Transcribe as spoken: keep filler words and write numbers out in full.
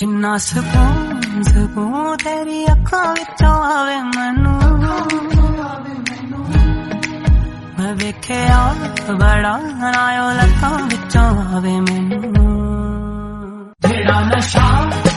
जिन्ना सकून सकून तेरी अखां विचों आवे मैनू मैं वेखिया बड़ा नायो लखां विचों आवे मैनू तेरा नशा